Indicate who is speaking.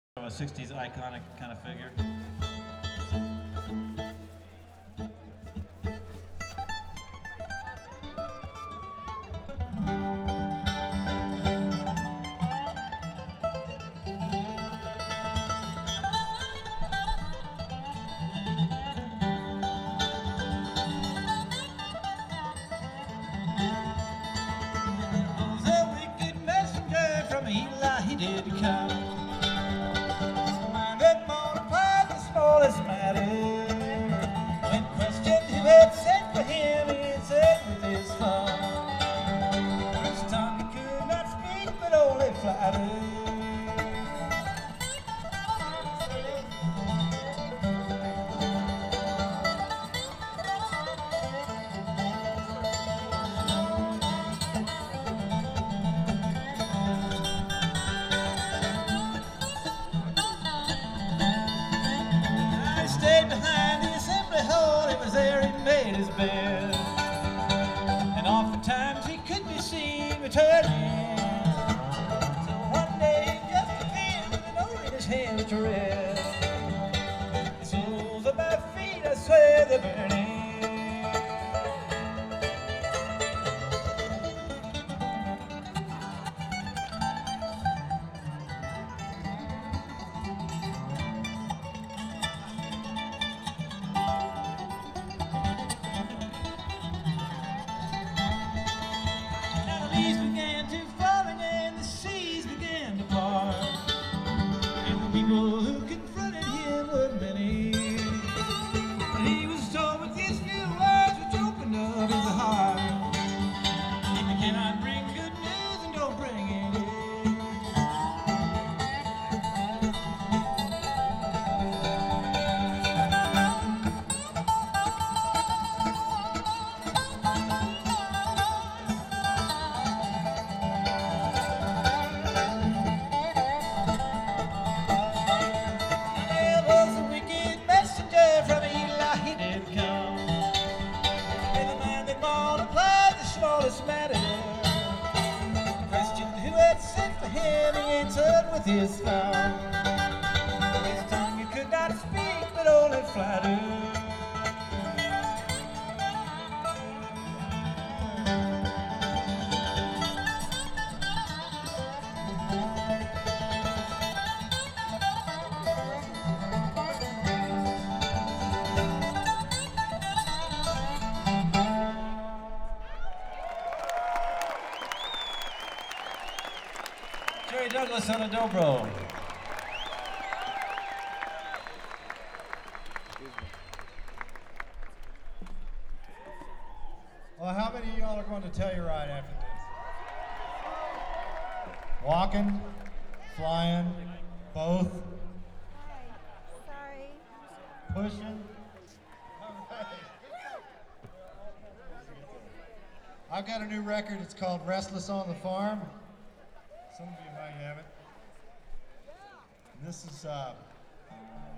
Speaker 1: A 60s iconic kind of figure. The wicked messenger from Eli, he did come. Smallest matter. When questioned who had sent for him, he said with his thumb. His tongue could not speak, but only flatter. Stayed behind the assembly hall, it was there he made his bed. And oftentimes he could be seen returning. So one day he just appeared with a note in his hand which read, "The soles of my feet, I swear they're burning." Began to falling and the seas began to part, and the people who confronted him were many. But he was told with these few words which opened up his heart: if you cannot bring good news, then don't bring any. Matter. Questioned who had sent for him, he answered with his thumb. His tongue he could not speak, but only flatter. Jerry Douglas on a dobro.
Speaker 2: Well, how many of y'all are going to Telluride after this? Walking? Flying? Both?
Speaker 3: Sorry.
Speaker 2: Pushing? All right. I've got a new record. It's called Restless on the Farm. Some of you might have it. And this is